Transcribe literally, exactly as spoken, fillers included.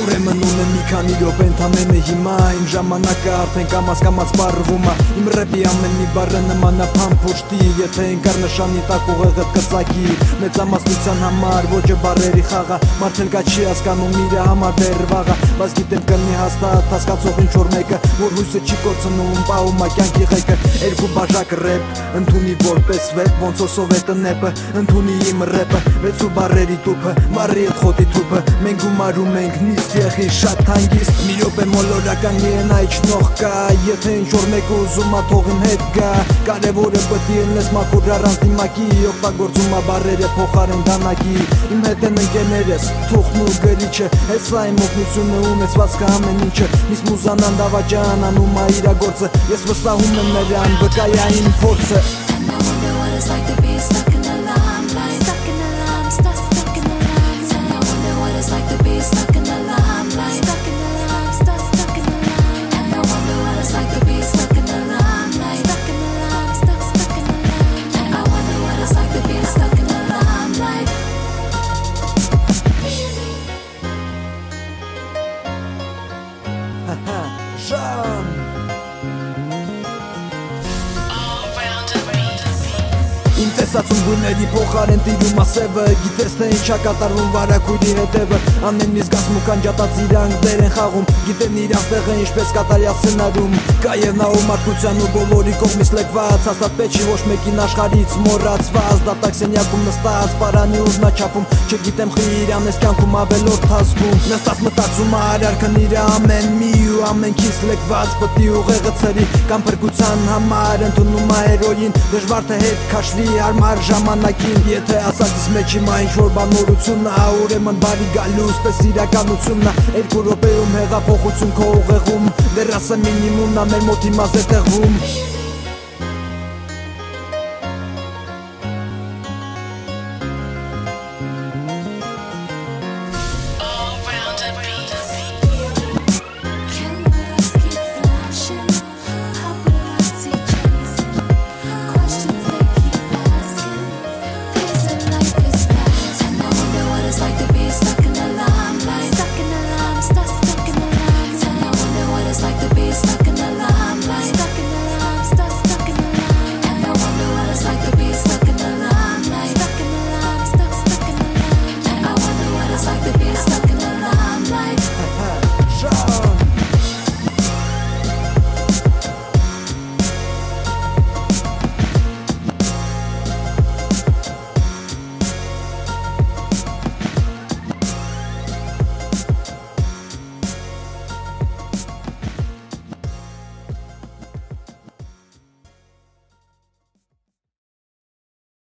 Ուրեմն ունեմ մի քանի րոպե ընդամենը հիմա Իմ ժամանակը արդեն կամաց-կամաց պարվում ա Իմ ռեպի ամեն մի բառը նման ա փամփուշտի Եթե ընկար նշանի տակ ուղեղդ կծակի Մեծամասնության համար ոճը բառերի խաղ ա Մարդ էլ կա չի հասկանում իր համար դեռ վաղ ա Բայց գիտեմ կլինի հաստատ հասկացող ինչ-որ մեկը Որ հույսը չի կորցնում պահում ա կյանքի ղեկը Երկու բաժակ ռեպ ընդունի որպես վեպ Ոնց որ սովետը նեպը ընդունի իմ ռեպը Վեցու բառերի տուփը մարի հետ խոտի թուփը Մենք գումարում ենք նիստ եղի շատ հանգիստ Մի րոպե մոլորական միենա իջնող կա Եթե ինչ-որ մեկը ուզում ա թող իմ հետ գա Կարևորը պտի ելնես մաքուր առանց դիմակի Օգտագործում ա բառերը փոխարեն դանակի Իմ հետ են ընկերներս թուղթն ու գրիչը Հետ սա իմ օգնությունը ունեցվածքը ամեն ինչը Միս մուզանան դավաճան անում ա իրա գործը Ես վստահում եմ նրան վկայա իմ փորձը And I wonder what it's like to be stuck in the limelight Stuck in the limelight, stuck, stuck in the limelight And I wonder what it's like to be stuck in the limelight Stuck in the limelight, stuck, stuck in the limelight And I wonder what it's like to be stuck in the limelight Stuck in the limelight, stuck, stuck in the limelight And I wonder what it's like to be stuck in the limelight Haha, Jean Իմ տեսածում գույների փոխարեն տիրում ա սևը Գիտես թե ինչա կատարվում վարագույրի հետևը Անեն մի զգացմունքան ջատած իրանք դեր են խաղում Գիտեն իրանց տեղը ինչպես կատարյալ սցենարում Կա և նա ում մարդկության ու բոլորի կողմից լեկված Հաստատ պետք չի ոչ մեկին աշխարհից մոռացված Դատակ սենյակում նստած պարանի ուժնաչափում Չգիտեմ խի իրան ես կյանքում ավելորդ հասկում Նստած մտածում ա արարքն իր ամեն մի ու ամենքից լեկված Պտի ուղեղը ցրի կամ փրկության համար ընդունում ա հերոին Դժվար թե հետ քաշվի հարմար ժամանակին Եթե ասածից մեջ հիմա ինչ-որ բան նորություն ա Ուրեմն բարի գալուստ ես իրականությունն ա Երկու րոպեում հեղափոխություն քո ուղեղում Դեռ ասա մինիմումն ա մեր մոտ հիմա զետեղվում